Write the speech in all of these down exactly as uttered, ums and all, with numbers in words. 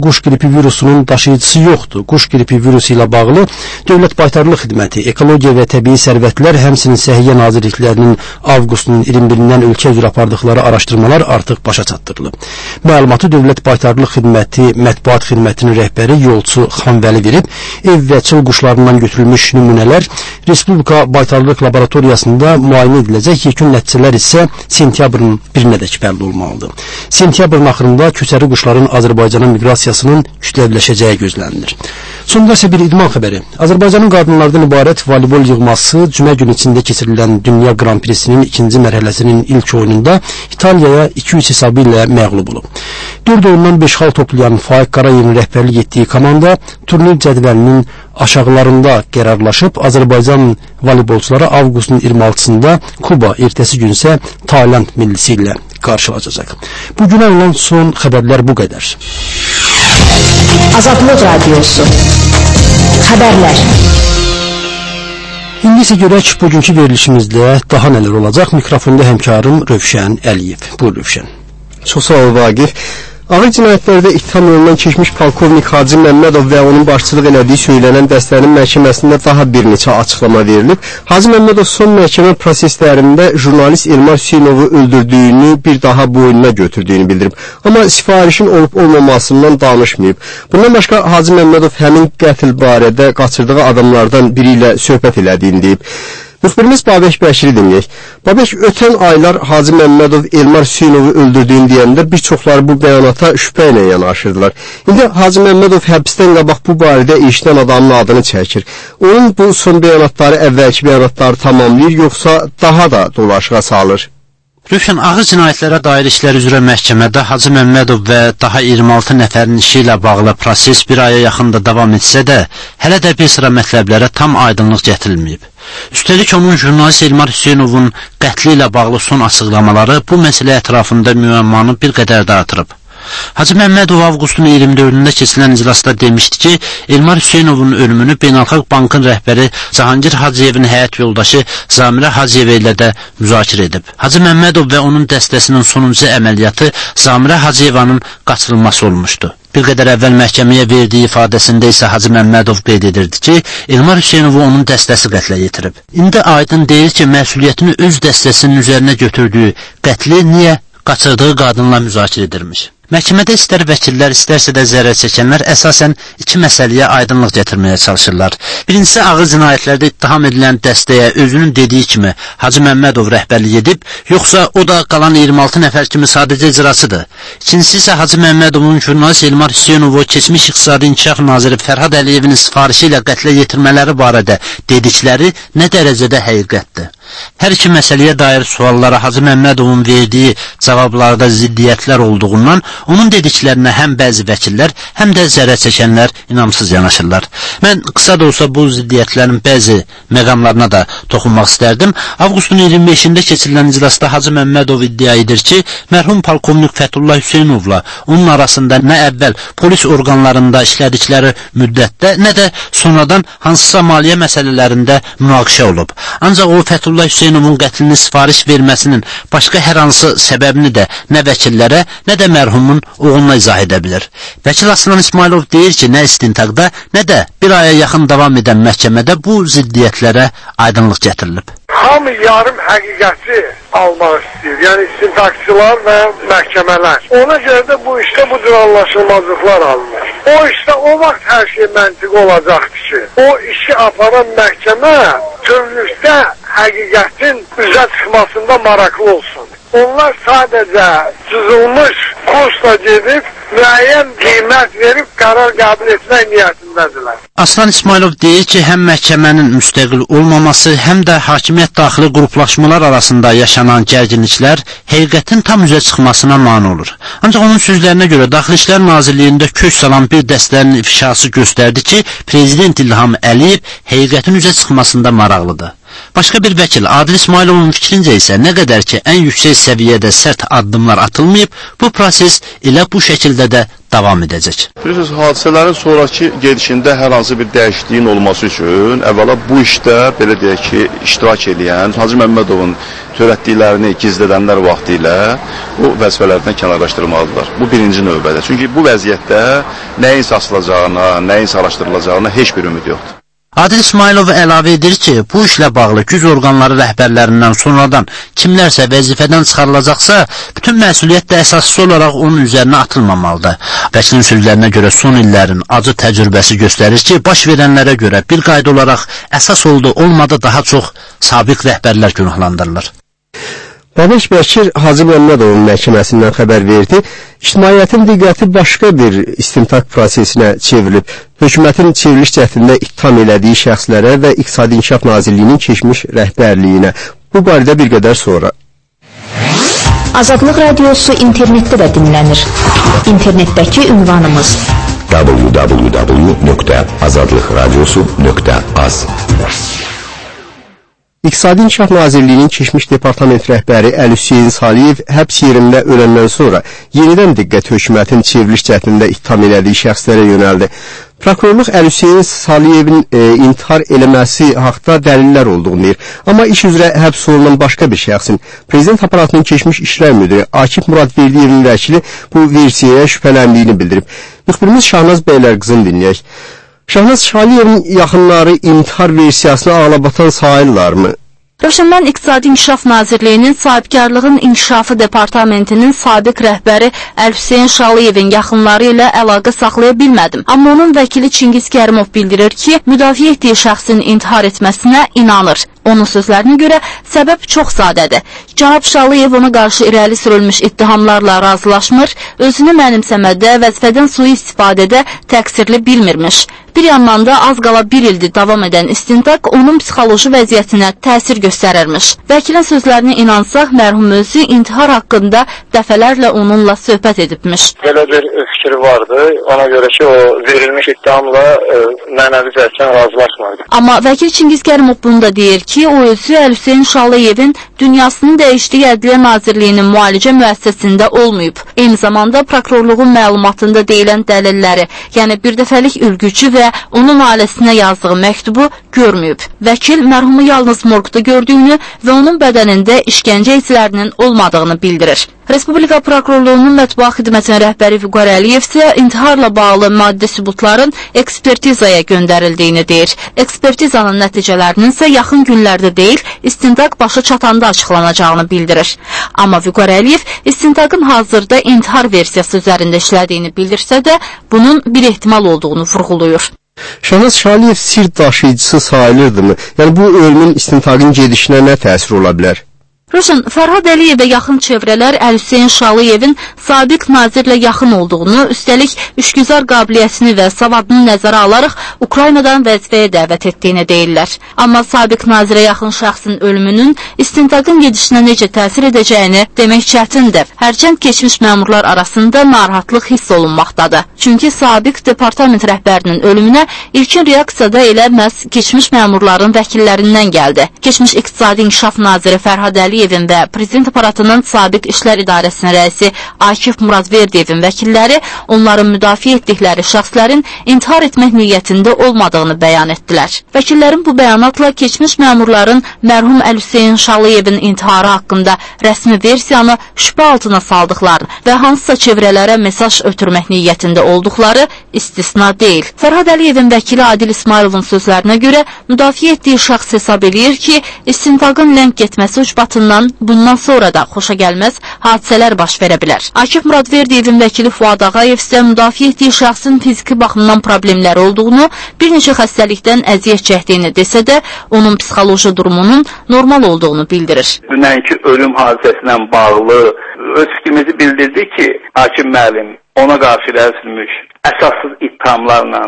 quş qripi virusunun daşıyıcısı yoxdur. Quş qripi virusu ilə bağlı Dövlət Baytarlıq Xidməti, Ekologiya və Təbii Sərvətlər, həmçinin Səhiyyə Nazirliklərinin avqustun iyirmi birindən ölkə üzrə apardıqları araşdırmalar artıq başa çatdırılıb. Məlumatı Dövlət Baytarlıq Xidməti Mətbuat Xidmətinin rəhbəri Yolçu Xanvəli verib. Ev və çıl quşlarından götürülmüş nümunələr Respublika Baytarlıq Laboratoriyasında müayinə ediləcək, yekun nəticələr isə sentyabrın birinədək bəlli olmalıdır. Sentyabrın axırında köçəri quşların Azərbaycana miqrasiyasının kütləviləşəcəyi gözlənilir. Sonda isə bir idman xəbəri. Azərbaycanın qadınlardan ibarət voleybol yığması cümə günü içində keçirilən Dünya Grand Prix-sinin ikinci mərhələsinin ilk oyununda İtaliyaya iki üç hesabı ilə məğlub olub. dörd oyundan beş xal toplayan Faiq Qarayevin rəhbərlik etdiyi komanda turnir cədvəlinin aşağılarında qərarlaşıb. Azərbaycan voleybolçuları avqustun iyirmi altısında Kuba, ertəsi gün isə Tayland millisi ilə qarşılaşacaq. Bu günə olan son xəbərlər bu qədər. Azadlıq Radiosu Xəbərlər. İndi isə görək bugünkü verilişimizdə daha nələr olacaq. Mikrofonda həmkarım Rövşən Əliyev. Buyur Rövşən. Çox sağ ol Vaqif. Ağır cinayətlərdə ittiham yolundan keçmiş polkovnik Hacı Məmmədov və onun başçılıq elədiyi söylənən dəstənin məhkəməsində daha bir neçə açıqlama verilib. Hacı Məmmədov son məhkəmə proseslərində jurnalist Elmar Hüseynovu öldürdüyünü bir daha boynuna götürdüyünü bildirib. Amma sifarişin olub-olmamasından danışmayıb. Bundan başqa Hacı Məmmədov həmin qətl barədə qaçırdığı adamlardan biri ilə söhbət elədiyini deyib. Müxbirimiz Babək Bəşiri dinləyək. Babək, ötən aylar Hacı Məmmədov Elmar Hüseynovu öldürdüyünü deyəndə bir çoxları bu bəyanata şübhə ilə yanaşırdılar. İndi Hacı Məmmədov həbsdən qabaq bu barədə eşidən adamın adını çəkir. Onun bu son bəyanatları əvvəlki bəyanatları tamamlayır, yoxsa daha da dolaşığa salır? Rövşən, ağır cinayətlərə dair işlər üzrə məhkəmədə Hacı Məmmədov və daha iyirmi altı nəfərin işi ilə bağlı proses bir aya yaxında davam etsə də, hələ də bir sıra mətləblərə tam aydınlıq gətirilməyib. Üstəlik, onun jurnalist Elmar Hüseynovun qətli ilə bağlı son açıqlamaları bu məsələ ətrafında müəmmanı bir qədər də artırıb. Hacı Məmmədov avqustun iyirmi dördündə keçilən iclasda demişdi ki, Elmar Hüseynovun ölümünü Beynəlxalq Bankın rəhbəri Cahangir Hacıyevin həyat yoldaşı Zamirə Hacıyevə ilə də müzakirə edib. Hacı Məmmədov və onun dəstəsinin sonuncu əməliyyatı Zamirə Hacıyevanın qaçırılması olmuşdu. Bir qədər əvvəl məhkəməyə verdiyi ifadəsində isə Hacı Məmmədov qeyd edirdi ki, Elmar Hüseynovu onun dəstəsi qətlə yetirib. İndi aydın deyil ki, məsuliyyətini öz dəstəsinin üzərinə götürdüyü qətli niyə qaçırdığı qadınla müzakirə edirmiş. Məhkəmədə istər vəkillər, istərsə də zərər çəkənlər əsasən iki məsələyə aydınlıq gətirməyə çalışırlar. Birincisi, ağır cinayətlərdə ittiham edilən dəstəyə özünün dediyi kimi Hacı Məmmədov rəhbərlik edib, yoxsa o da qalan iyirmi altı nəfər kimi sadəcə icraçıdır. İkincisi isə Hacı Məmmədovun jurnalist Elmar Hüseynovu keçmiş İqtisadi İnkişaf Naziri Fərhad Əliyevin sifarişi ilə qətlə yetirmələri barədə dedikləri nə dərəcədə həqiqətdir? Hər iki məsələyə dair suallara Hacı Məmmədovun verdiyi cavablarda ziddiyyətlər olduğundan onun dediklərinə həm bəzi vəkillər, həm də zərər çəkənlər inamsız yanaşırlar. Mən qısa da olsa bu ziddiyyətlərin bəzi məqamlarına da toxunmaq istərdim. Avqustun iyirmi beşində keçirilən iclasda Hacı Məmmədov iddia edir ki, mərhum polkovnik Fətullah Hüseynovla onun arasında nə əvvəl polis orqanlarında işlədikləri müddətdə, nə də sonradan hansısa maliyyə məsələlərində münaqişə olub. Ancaq o Fətullah Hüseynovun qətlini sifariş verməsinin başqa hər hansı səbəbini də nə vəkillərə, nə də mərhumun oğluna izah edə bilir. Vəkil Aslan İsmailov deyir ki, nə istintaqda, nə də bir aya yaxın davam edən məhkəmədə bu ziddiyyətlərə aydınlıq gətirilib. Hamı yarım həqiqəti almaq istəyir, yəni istintaqçılar və məhkəmələr. Ona görə də bu işdə bu cür anlaşılmazlıqlar alınır. O işdə o vaxt hər şey məntiq olacaqdır ki, o işi aparan məhkəmə bütövlükdə həqiqətin üzə çıxmasında maraqlı olsun. Onlar sadəcə cızılmış kursla gedib, müəyyən qiymət verib qərar qəbul etmək niyyətindədirlər. Aslan İsmailov deyir ki, həm məhkəmənin müstəqil olmaması, həm də hakimiyyət daxili qruplaşmalar arasında yaşanan gərginliklər həqiqətin tam üzə çıxmasına mane olur. Ancaq onun sözlərinə görə Daxili İşlər Nazirliyində kök salan bir dəstənin ifşası göstərdi ki, Prezident İlham Əliyev həqiqətin üzə çıxmasında maraqlıdır. Başqa bir vəkil Adil İsmayılovun fikrincə isə nə qədər ki, ən yüksək səviyyədə sərt addımlar atılmayıb, bu proses elə bu şəkildə də davam edəcək. Bilirsiniz, hadisələrin sonraki gedişində hər hansı bir dəyişikliyin olması üçün əvvəla bu işdə, belə deyək ki, iştirak edən Hacı Məmmədovun törətdiklərini gizlədənlər vaxtilə o vəzifələrdən kənarlaşdırmalıdırlar. Bu birinci növbədə. Çünki bu vəziyyətdə nəyin sarsılacağına, nəyin araşdırılacağına heç bir ümid yoxdur. Adil İsmayılov əlavə edir ki, bu işlə bağlı güc orqanları rəhbərlərindən sonradan kimlərsə vəzifədən çıxarılacaqsa, bütün məsuliyyət də əsaslı olaraq onun üzərinə atılmamalıdır. Vəkilin sözlərinə görə son illərin acı təcrübəsi göstərir ki, baş verənlərə görə bir qayda olaraq əsas oldu, olmadı daha çox sabiq rəhbərlər günahlandırılır. Babeş Bəkir Hacı Məmmədovun məhkəməsindən xəbər verdi. İctimaiyyətin diqqəti başqa bir istintaq prosesinə çevrilib. Hökumətin çevriliş cəhdində ittiham elədiyi şəxslərə və İqtisadi İnkişaf Nazirliyinin keçmiş rəhbərliyinə. Bu barədə bir qədər sonra. Azadlıq Radiosu internetdə də dinlənir. İnternetdəki ünvanımız w w w nöqtə azadlıq radiosu nöqtə az. İqtisadi İnkişaf Nazirliyinin keçmiş departament rəhbəri Əli Hüseyn Saliyev həbs yerində öləndən sonra yenidən diqqət hökumətin çevriliş cəhdində ittiham elədiyi şəxslərə yönəldi. Prokurorluq Əli Hüseyn Saliyevin e, intihar eləməsi haqda dəlillər olduğunu deyir. Amma iş üzrə həbs olunan başqa bir şəxsin, Prezident aparatının keçmiş işlər müdiri Akif Muradverdiyevin vəkili bu versiyaya şübhələndiyini bildirib. Müxbirimiz Şahnaz Beylərqızın dinləyək. Şahnaz, Şaliyevin yaxınları intihar versiyasını ağlabatan sayırlarmı? Rövşən, mən İqtisadi İnkişaf Nazirliyinin Sahibkarlığın İnkişafı Departamentinin sabiq rəhbəri Əli Hüseyn Şaliyevin yaxınları ilə əlaqə saxlaya bilmədim. Amma onun vəkili Çingiz Kərimov bildirir ki, müdafiə etdiyi şəxsin intihar etməsinə inanır. Onun sözlərinə görə səbəb çox sadədir. Cənab Şaliyev ona qarşı irəli sürülmüş ittihamlarla razılaşmır, özünü mənimsəmədə, vəzifədən sui istifadədə təqsirli bilmirmiş. Bir yandan da az qala bir ildir davam edən istintaq onun psixoloji vəziyyətinə təsir göstərirmiş. Vəkilin sözlərinə inansaq, mərhum özü intihar haqqında dəfələrlə onunla söhbət edibmiş. Belə bir fikri vardı, ona görə ki, o verilmiş ittihamla e, mənəvi cəhətdən razılaşmadı. Amma vəkil Çingiz Kərimov bunu da deyir ki, o özü Əli Hüseyn Şaliyevin dünyasının dəyişdiyi Ədliyyə Nazirliyinin müalicə müəssisəsində olmayıb. Eyni zamanda prokurorluğun məlumatında deyilən dəlilləri, yəni bir dəfəlik ülgücü və onun ailəsinə yazdığı məktubu görməyib. Vəkil mərhumu yalnız morqda gördüyünü və onun bədənində işgəncə izlərinin olmadığını bildirir. Respublika Prokurorluğunun mətbuat xidmətinin rəhbəri Vüqar Əliyev isə intiharla bağlı maddi sübutların ekspertizaya göndərildiyini deyir. Ekspertizanın nəticələrinin isə yaxın günlərdə deyil, istintaq başa çatanda açıqlanacağını bildirir. Amma Vüqar Əliyev istintaqın hazırda intihar versiyası üzərində işlədiyini bildirsə də, bunun bir ehtimal olduğunu vurğulayır. Şahnaz, Şaliyev sir daşıyıcısı sayılırdımı? Yəni bu ölümün istintaqın gedişinə nə təsir ola bilər? Rövşən, Fərhad Əliyevə yaxın çevrələr Əli Hüseyn Şaliyevin sabiq nazirlə yaxın olduğunu, üstəlik işgüzar qabiliyyətini və savadını nəzərə alaraq Ukraynadan vəzifəyə dəvət etdiyini deyirlər. Amma sabiq nazirə yaxın şəxsin ölümünün istintaqın gedişinə necə təsir edəcəyini demək çətindir. Hərçənd keçmiş məmurlar arasında narahatlıq hiss olunmaqdadır. Çünki sabiq departament rəhbərinin ölümünə ilkin reaksiyada elə məhz keçmiş məmurların vəkillərindən gəldi. Keçmiş İqtisadi İnkişaf Naziri Fərhad Əliyev və Prezident aparatının sabiq işlər idarəsinin rəisi Akif Muradverdiyevin vəkilləri onların müdafiə etdikləri şəxslərin intihar etmək niyyətində olmadığını bəyan etdilər. Vəkillərin bu bəyanatla keçmiş məmurların mərhum Əli Hüseyn Şaliyevin intiharı haqqında rəsmi versiyanı şübhə altına saldıqlarını və hansısa çevrələrə mesaj ötürmək niyyətində olduqları istisna deyil. Fərhad Əliyevin vəkili Adil İsmayılovun sözlərinə görə müdafiə etdiyi şəxs hesab edir ki, istintaqın ləng getməsi ucbatından bundan sonra da xoşa gəlməz hadisələr baş verə bilər. Akif Muradverdiyevin vəkili Fuad Ağayev isə müdafiə etdiyi şəxsin fiziki baxımdan problemləri olduğunu, bir neçə xəstəlikdən əziyyət çəkdiyini desə də, onun psixoloji durumunun normal olduğunu bildirir. Dünənki ölüm hadisəsinə bağlı öz fikrimizi bildirdi ki, hakim müəllim ona qarşı rəsmilmiş əsassız ittihamlarla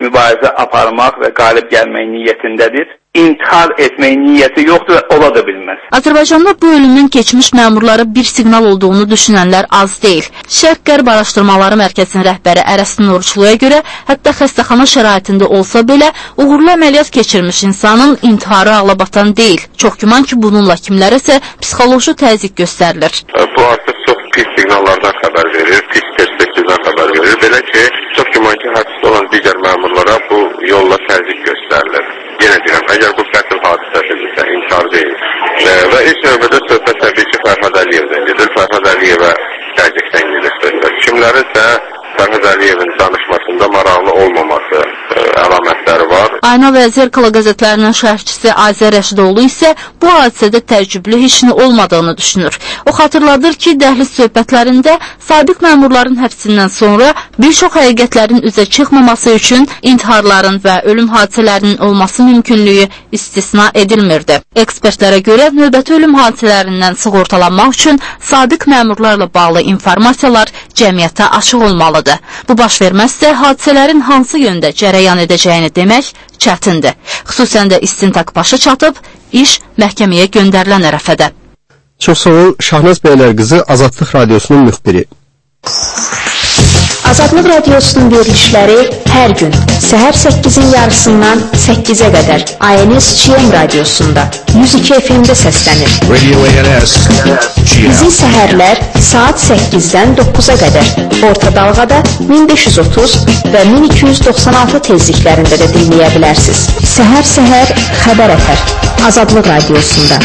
mübarizə aparmaq və qalib gəlmək niyyətindədir. İntihar etmək niyyəti yoxdur və ola da bilməz. Azərbaycanda bu ölümün keçmiş məmurları bir siqnal olduğunu düşünənlər az deyil. Şərq-Qərb Araşdırmaları Mərkəzinin rəhbəri Ərəstin Oruçluya görə, hətta xəstəxana şəraitində olsa belə, uğurlu əməliyyat keçirmiş insanın intiharı ağlabatan deyil. Çox güman ki, bununla kimlərəsə psixoloji təzyiq göstərilir. Bu artıq çox pis siqnallardan xəbər verir, pis perspektivdən xəbər verir. Belə ki, çox güman ki, həbsdə olan digər məmurlara bu yolla təzyiq göstərilir. Yenə deyirəm, əgər bu qətl hadisəsidirsə, inkar deyil. E, və ilk növbədə söhbət təbii ki, Fərhad Əliyevdən gedir. Fərhad Əliyevə təzyiqdən gedir söhbət. Kimlərinsə Fərhad Əliyevin danışmasında maraqlı olmaması e, əlamətləri var. Ayna və Zerkala qəzetlərinin şərhçisi Azər Rəşidoğlu isə bu hadisədə təəccüblü heç nə olmadığını düşünür. O xatırladır ki, dəhliz söhbətlərində sabiq məmurların həbsindən sonra bir çox həqiqətlərin üzə çıxmaması üçün intiharların və ölüm hadisələrinin olması mümkünlüyü istisna edilmirdi. Ekspertlərə görə növbəti ölüm hadisələrindən sığortalanmaq üçün sabiq məmurlarla bağlı informasiyalar cəmiyyətə açıq olmalıdır. Bu baş verməzsə, hadisələrin hansı yöndə cərəyan edəcəyini demək çətindir. Xüsusən də istintaq başa çatıb, iş məhkəməyə göndərilən ərəfədə. Çox sağ ol, Şahnaz Bəylər qızı Azadlıq Radiosunun müxbiri. Azadlıq Radiosunun verilişləri hər gün səhər səkkizin yarısından səkkizə qədər I N S G M Radiosunda yüz iki F M-də səslənir. Radio A N S Bizi səhərlər saat səkkizdən doqquza qədər orta dalğada min beş yüz otuz və min iki yüz doxsan altı tezliklərində də dinləyə bilərsiniz. Səhər-səhər xəbər ətər Azadlıq Radiosunda.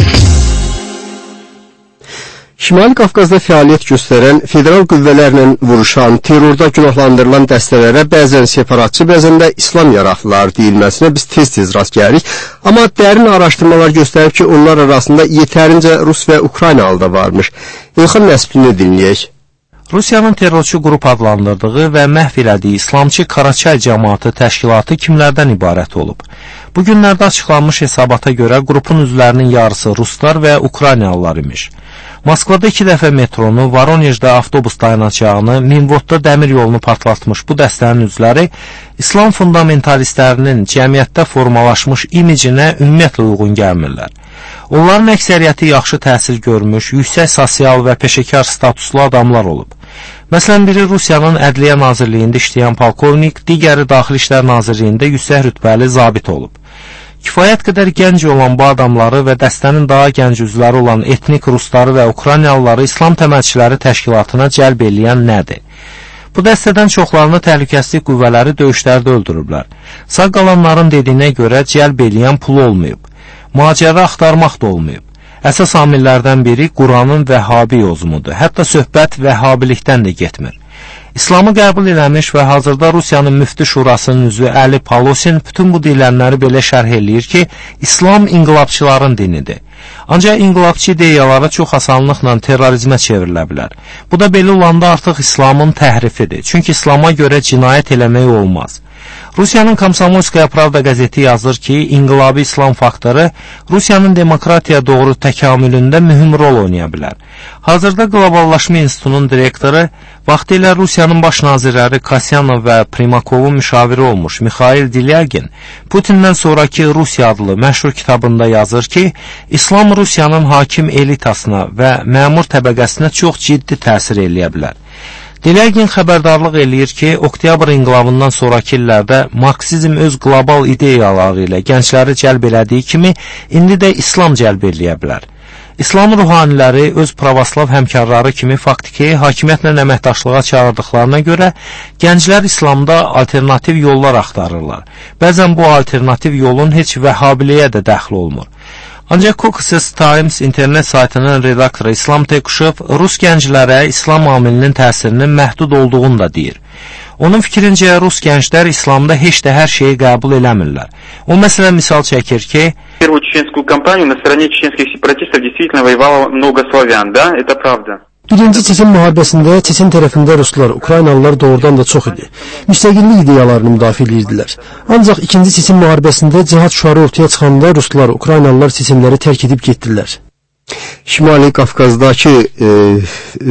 Şimali Qafqazda fəaliyyət göstərən, federal qüvvələrlə vuruşan, terrorda günahlandırılan dəstələrə bəzən separatçı, bəzən də İslam yaraqlıları deyilməsinə biz tez-tez rast gəlirik. Amma dərin araşdırmalar göstərib ki, onlar arasında yetərincə Rus və Ukraynalı da varmış. İlxan Nəsbini dinləyək. Rusiyanın terrorçu qrup adlandırdığı və məhv elədiyi İslamçı Qaraçay cəmaatı təşkilatı kimlərdən ibarət olub? Bu günlərdə açıqlanmış hesabata görə qrupun üzvlərinin yarısı Ruslar və Ukraynalılar imiş. Moskvada iki dəfə metronu, Voronejdə avtobus dayanacağını, Minvodda dəmir yolunu partlatmış bu dəstənin üzvləri İslam fundamentalistlərinin cəmiyyətdə formalaşmış imicinə ümumiyyətlə uyğun gəlmirlər. Onların əksəriyyəti yaxşı təhsil görmüş, yüksək sosial və peşəkar statuslu adamlar olub. Məsələn, biri Rusiyanın Ədliyyə Nazirliyində işləyən polkovnik, digəri Daxili İşlər Nazirliyində yüksək rütbəli zabit olub. Kifayət qədər gənc olan bu adamları və dəstənin daha gənc üzvləri olan etnik Rusları və Ukraynalıları İslam təməlçiləri təşkilatına cəlb eləyən nədir? Bu dəstədən çoxlarını təhlükəsizlik qüvvələri döyüşlərdə öldürüblər. Sağ qalanların dediyinə görə cəlb eləyən pul olmayıb. Macəra axtarmaq da olmayıb. Əsas amillərdən biri Quranın vəhhabi yozumudur. Hətta söhbət vəhhabilikdən də getmir. İslamı qəbul eləmiş və hazırda Rusiyanın müftü şurasının üzvü Əli Palosin bütün bu deyilənləri belə şərh eləyir ki, İslam inqilabçıların dinidir. Ancaq inqilabçı ideyalara çox asanlıqla terrorizmə çevrilə bilər. Bu da belə olanda artıq İslamın təhrifidir. Çünki İslama görə cinayət eləmək olmaz. Rusiyanın Komsomolskaya Pravda qəzeti yazır ki, inqilabi İslam faktoru Rusiyanın demokratiya doğru təkamülündə mühüm rol oynaya bilər. Hazırda Qloballaşma İnstitutunun direktoru, vaxtilə Rusiyanın baş nazirləri Kasyanov və Primakovun müşaviri olmuş Mikhail Dilyagin, Putindən sonraki Rusiya adlı məşhur kitabında yazır ki, İslam Rusiyanın hakim elitasına və məmur təbəqəsinə çox ciddi təsir eləyə bilər. Dilyagin xəbərdarlıq eləyir ki, oktyabr inqilabından sonraki illərdə Marksizm öz qlobal ideyaları ilə gəncləri cəlb elədiyi kimi, indi də İslam cəlb eləyə bilər. İslam ruhaniləri öz pravoslav həmkarları kimi faktiki hakimiyyətlə əməkdaşlığa çağırdıqlarına görə gənclər İslamda alternativ yollar axtarırlar. Bəzən bu alternativ yolun heç vəhhabiliyə də dəxli olmur. Ancaq Caucasus Times internet saytının redaktoru İslam Tekuşov Rus gənclərə İslam amilinin təsirinin məhdud olduğunu da deyir. Onun fikrincə Rus gənclər İslamda heç də hər şeyi qəbul eləmirlər. O məsələn misal çəkir ki, Первую чеченскую кампанию на стороне чеченских сепаратистов действительно воевало много славян, да, это правда. Birinci Çeçen müharibəsində Çeçen tərəfində Ruslar, Ukraynalılar doğrudan da çox idi. Müstəqillik ideyalarını müdafiə edirdilər. Ancaq ikinci Çeçen müharibəsində cihad şüarı ortaya çıxanda Ruslar, Ukraynalılar Çeçenləri tərk edib getdilər. Şimali Qafqazdakı e, e,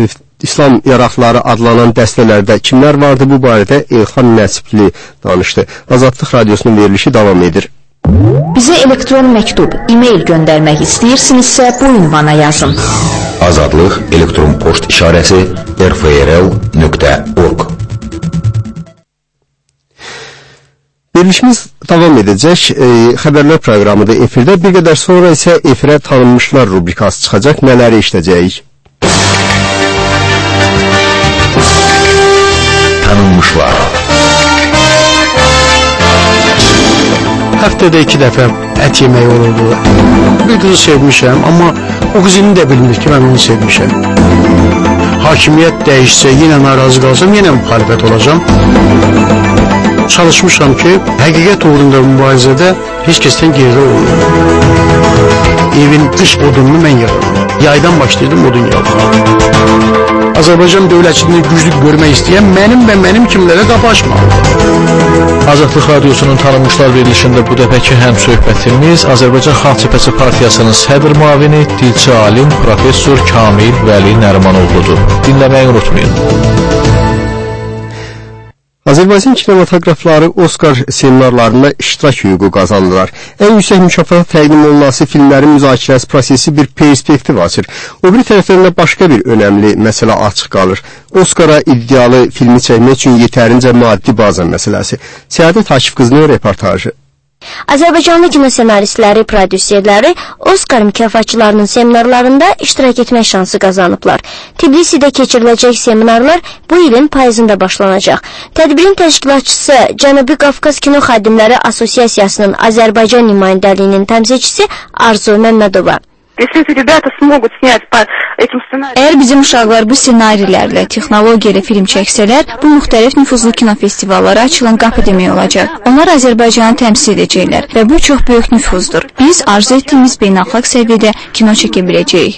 İslam yaraqları adlanan dəstələrdə kimlər vardı, bu barədə İlxan Nəsibli danışdı. Azadlıq Radiosunun verilişi davam edir. Bizə elektron məktub, e-mail göndərmək istəyirsinizsə bu ünvana yazın. Azadlıq elektron poçt işarəsi r f r l nöqtə org. Verilişimiz davam edəcək. E, xəbərlər proqramıdır efirdə. Bir qədər sonra isə efirə tanınmışlar rubrikası çıxacaq. Nələri işləyəcəyik? Tanınmışlar. Həftədə iki dəfə ət yeməyi olurdu. Bir qızı sevmişəm, amma o qız indi də bilmir ki, mən onu sevmişəm. Hakimiyyət dəyişsə, yenə narazı qalsam, yenə müxalifət olacam. Çalışmışam ki, həqiqət uğrunda mübarizədə heç kəsdən geridə olmuyor. Evin dış odununu mən yaradım. Yaydan başlayırdım odun yaradım. Azərbaycan dövlətçiliyini güclü görmək istəyən mənim və mənim kimlərə qapı açmalıdır. Azadlıq Radiosunun tanınmışlar verilişində bu dəfəki həm söhbətimiz Azərbaycan Xalq Cəbhəsi Partiyasının sədr müavini, dilçi alim, professor Kamil Vəli Nərimanovludur. Dinləməyi unutmayın. Azərbaycan kinematoqrafları Oskar seminarlarında iştirak hüququ qazandılar. Ən yüksək mükafata təqdim olunası filmlərin müzakirəsi prosesi bir perspektiv açır. O bir tərəfdən də başqa bir önəmli məsələ açıq qalır. Oskara iddialı filmi çəkmək üçün yetərincə maddi baza məsələsi. Səadət Akif qızının reportajı. Azərbaycanlı kino senaristləri, prodüserləri Oskar mükafatçılarının seminarlarında iştirak etmək şansı qazanıblar. Tbilisidə keçiriləcək seminarlar bu ilin payızında başlanacaq. Tədbirin təşkilatçısı Cənubi Qafqaz Kino Xadimləri Asosiasiyasının Azərbaycan nümayəndəliyinin təmsilçisi Arzu Məmmədova. Əgər bizim uşaqlar bu ssenarilərlə texnologiyalı film çəksələr, bu müxtəlif nüfuzlu kino festivallara açılan qapı demək olacaq. Onlar Azərbaycanı təmsil edəcəklər və bu çox böyük nüfuzdur. Biz arzu etdiyimiz beynəlxalq səviyyədə kino çəkə biləcəyik.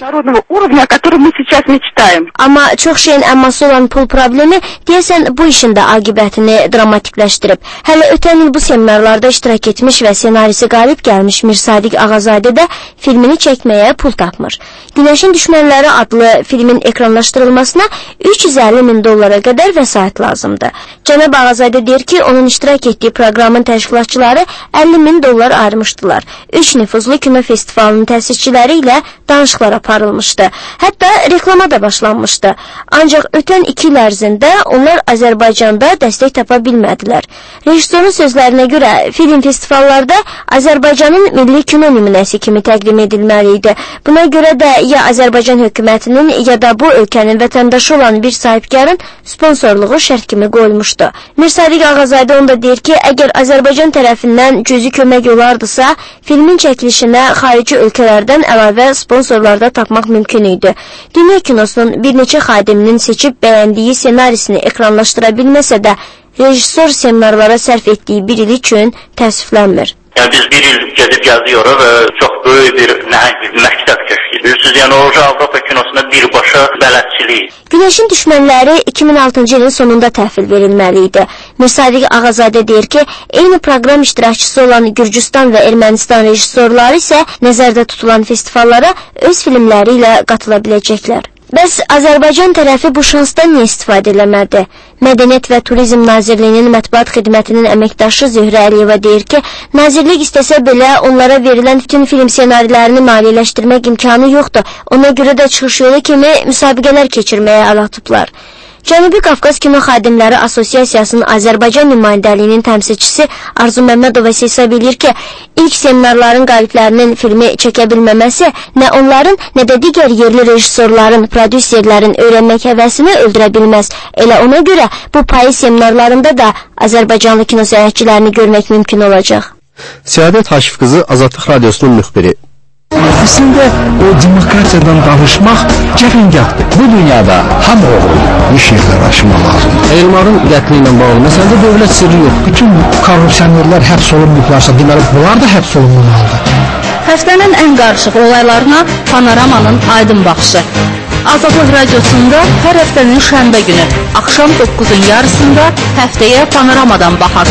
Amma çox şeyin əmması olan pul problemi deyəsən bu işin də aqibətini dramatikləşdirib. Hələ ötən il bu seminarlarda iştirak etmiş və senarisi qalib gəlmiş Mirsadiq Ağazadə də filmini çəkməyə pul tapmır. Günəşin Düşmənləri adlı filmin ekranlaşdırılmasına üç yüz əlli min dollara qədər vəsait lazımdır. Cənab Ağazadə deyir ki, onun iştirak etdiyi proqramın təşkilatçıları əlli min dollar ayırmışdılar. Üç nüfuzlu kino festivalının təsisçiləri ilə danışıqlar aparılmışdı. Hətta reklama da başlanmışdı. Ancaq ötən iki il ərzində onlar Azərbaycanda dəstək tapa bilmədilər. Rejissorun sözlərinə görə film festivallarda Azərbaycanın milli kino nümunəsi kimi təqdim edilməli idi. Buna görə də ya Azərbaycan hökumətinin ya da bu ölkənin vətəndaşı olan bir sahibkarın sponsorluğu şərt kimi qoyulmuşdu. Mirsadiq Ağazadə onda deyir ki, əgər Azərbaycan tərəfindən cüzi kömək olardısa, filmin çəkilişinə xarici ölkələrdən əlavə sponsorlarda tapmaq mümkün idi. Dünya kinosunun bir neçə xadiminin seçib bəyəndiyi senarisini ekranlaşdıra bilməsə də, rejissor seminarlara sərf etdiyi bir il üçün təəssüflənmir. Yəni biz bir il gedib yazıyoruz və çox böyük bir nəhəng bir məktəb təşkil edirsiniz. Yəni o Avropa kinosunda birbaşa bələdçilik. Günəşin Düşmənləri iki min altıncı ilin sonunda təhvil verilməli idi. Mirsadiq Ağazadə deyir ki, eyni proqram iştirakçısı olan Gürcüstan və Ermənistan rejissorları isə nəzərdə tutulan festivallara öz filmləri ilə qatıla biləcəklər. Bəs Azərbaycan tərəfi bu şansdan niyə istifadə eləmədi? Mədəniyyət və Turizm Nazirliyinin mətbuat xidmətinin əməkdaşı Zöhrə Əliyeva deyir ki, Nazirlik istəsə belə onlara verilən bütün film ssenarilərini maliyyələşdirmək imkanı yoxdur. Ona görə də çıxış yolu kimi müsabiqələr keçirməyə əl atıblar. Cənubi Qafqaz Kino Xadimləri Asosiasiyasının Azərbaycan nümayəndəliyinin təmsilçisi Arzu Məmmədova hesab edir ki, ilk seminarların qaliblərinin filmi çəkə bilməməsi nə onların, nə də digər yerli rejissorların, prodüserlərin öyrənmək həvəsini öldürə bilməz. Elə ona görə bu payız seminarlarında da Azərbaycanlı kino sənətçilərini görmək mümkün olacaq. Səadət Akif qızı Azadlıq Radiosunun müxbiri. Əslində o demokratiyadan danışmaq cəfəngahdır. Bu dünyada hamı oğlu bir şeylər aşmaq lazımdır. Elmarın qətli ilə bağlı məsələdə dövlət sirri yox. Bütün korrupsionerlər həbs olunmuşlarsa, deməli bunlar da həbs olunmalıdır. Həftənin ən qarışıq olaylarına Panoramanın aydın baxışı. Azadlıq Radiosunda hər həftənin şənbə günü axşam doqquzun yarısında həftəyə Panoramadan baxaq.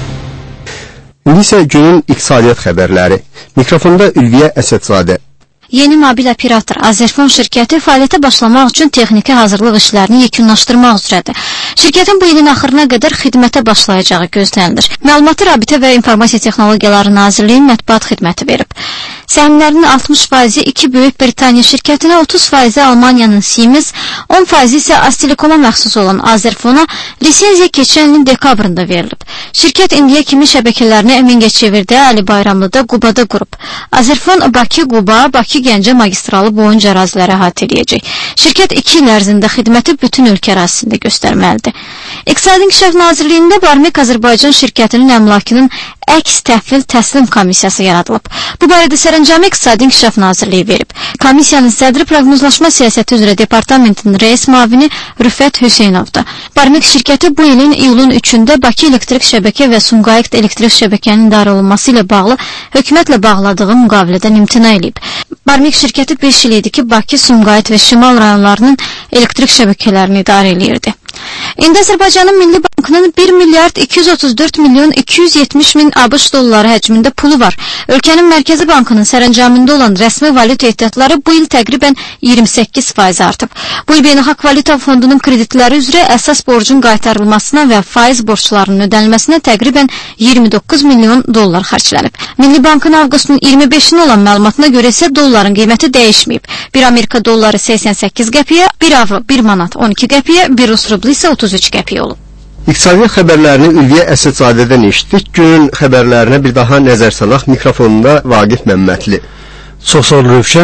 İndi isə günün iqtisadiyyat xəbərləri. Mikrofonda Ülviyə Əsədzadə. Yeni mobil operator Azerfon şirkəti fəaliyyətə başlamaq üçün texniki hazırlıq işlərini yekunlaşdırmaq üzrədir. Şirkətin bu ilin axırına qədər xidmətə başlayacağı gözlənilir. Məlumatı Rabitə və İnformasiya Texnologiyaları Nazirliyi mətbuat xidməti verib. Səhmlərinin altmış faizi iki Böyük Britaniya şirkətinə, otuz faizi Almaniyanın Siemens, on faizi isə Astelekoma məxsus olan Azerfona lisenziya keçən ilin dekabrında verilib. Şirkət indiyə kimi şəbəkələrini Mingəçevirdə, Əli Bayramlıda, Qubada qurub. Azerfon Bakı-Quba, Bakı-Gəncə magistralı boyunca əraziləri əhatə edəcək. Şirkət iki il ərzində xidməti bütün ölkə ərazisində göstərməlidir. İqtisadi İnkişaf Nazirliyində Barmik Azərbaycan şirkətinin əmlakının əks təhvil təslim komissiyası yaradılıb. Bu barədə sərəncamı İqtisadi İnkişaf Nazirliyi verib. Komissiyanın sədri proqnozlaşma siyasəti üzrə departamentinin rəis mavini Rüfət Hüseynovdur. Barmik şirkəti bu ilin iyulun üçündə Bakı elektrik şəbəkə və Sumqayıt elektrik şəbəkənin idarə olunması ilə bağlı hökumətlə bağladığı müqavilədən imtina edib. Barmik şirkəti beş il idi ki, Bakı, Sumqayıt və Şimal rayonlarının elektrik şəbəkələrini idarə edirdi. İndi Azərbaycanın Milli Bankının bir milyard iki yüz otuz dörd milyon iki yüz yetmiş min ABŞ dolları həcmində pulu var. Ölkənin Mərkəzi Bankının sərəncamında olan rəsmi valyuta ehtiyatları bu il təqribən iyirmi səkkiz faiz artıb. Bu il Beynəlxalq Valyuta Fondunun kreditləri üzrə əsas borcun qaytarılmasına və faiz borçlarının ödənilməsinə təqribən iyirmi doqquz milyon dollar xərclənib. Milli Bankın avqustun iyirmi beşinə olan məlumatına görə isə dolların qiyməti dəyişməyib. bir Amerika dolları səksən səkkiz qəpiyə, bir avro bir manat on iki qəpiyə, bir Rus rubli isə otuz üç qəpiyə olub. İqtisadiyyat xəbərlərini Ülviyə Əsədzadədən eşitdik. Günün xəbərlərinə bir daha nəzər salaq. Mikrofonunda Vaqif Məmmədli. Çox sağ olun Rövşən.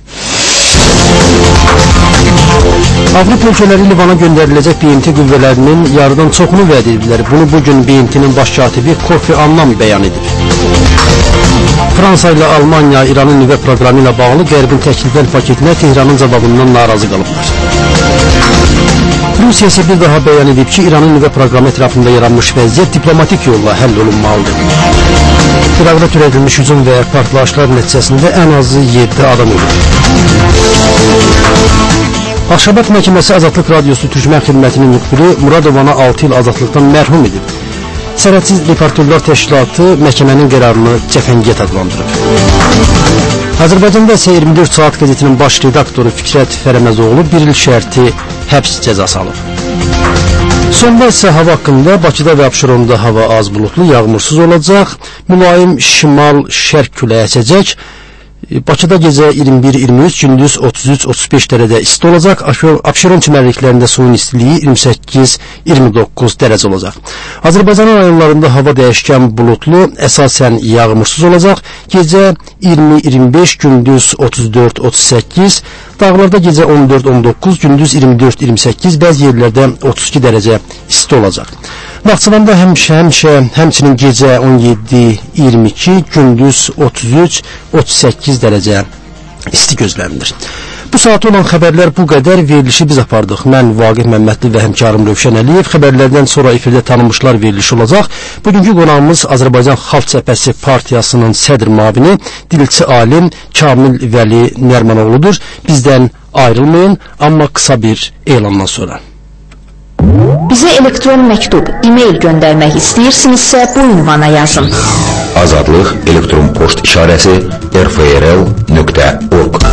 Avropa ölkələri Livana göndəriləcək B M T qüvvələrinin yarıdan çoxunu vəd ediblər. Bunu bugün B M T-nin baş katibi Kofi Annan bəyan edir. Fransa ilə Almanya İranın nüvə proqramı ilə bağlı Qərbin təkliflər paketinə Tehranın cavabından narazı qalıblar. Rusiya isə bir daha bəyan edib ki, İranın nüvə proqramı ətrafında yaranmış vəziyyət diplomatik yolla həll olunmalıdır. İraqda törədilmiş hücum və partlayışlar nəticəsində ən azı yeddi adam ölüb. Aşabat məhkəməsi Azadlıq Radiosu Türkmən xidmətinin müxbiri Muradovana altı il azadlıqdan mərhum edib. Sərhədsiz Reportyorlar Təşkilatı məhkəmənin qərarını cəfəngiyyət adlandırıb. Azərbaycanda isə iyirmi dörd saat qəzetinin baş redaktoru Fikrət Fərəməzoğlu bir il şərti həbs cəzası alıb. Sonda isə hava haqqında Bakıda və Abşeronda hava az bulutlu, yağmursuz olacaq, mülayim şimal-şərq küləyi əsəcək. Bakıda gecə iyirmi bir iyirmi üç, gündüz otuz üç otuz beş dərəcə isti olacaq. Abşeron çimərliklərində suyun istiliyi iyirmi səkkiz iyirmi doqquz dərəcə olacaq. Azərbaycanın rayonlarında hava dəyişkən bulutlu, əsasən yağmursuz olacaq. Gecə iyirmi iyirmi beş, gündüz otuz dörd otuz səkkiz, dağlarda gecə on dörd on doqquz, gündüz iyirmi dörd iyirmi səkkiz, bəzi yerlərdə otuz iki dərəcə isti olacaq. Naxçıvanda həmişə, həmişə, həmçinin gecə on yeddi iyirmi iki, gündüz otuz üç otuz səkkiz dərəcə isti gözlənilir. Bu saat olan xəbərlər bu qədər. Verilişi biz apardıq. Mən Vaqif Məmmədli və həmkarım Rövşən Əliyev. Xəbərlərdən sonra efirdə tanınmışlar verilişi olacaq. Bugünkü qonağımız Azərbaycan Xalq Cəbhəsi Partiyasının sədr mavini, dilçi alim Kamil Vəli Nərmanoğludur. Bizdən ayrılmayın, amma qısa bir elandan sonra. Bizə elektron məktub, e-mail göndərmək istəyirsinizsə bu ünvana yazın. Azadlıq elektron poçt işarəsi r f r l nöqtə org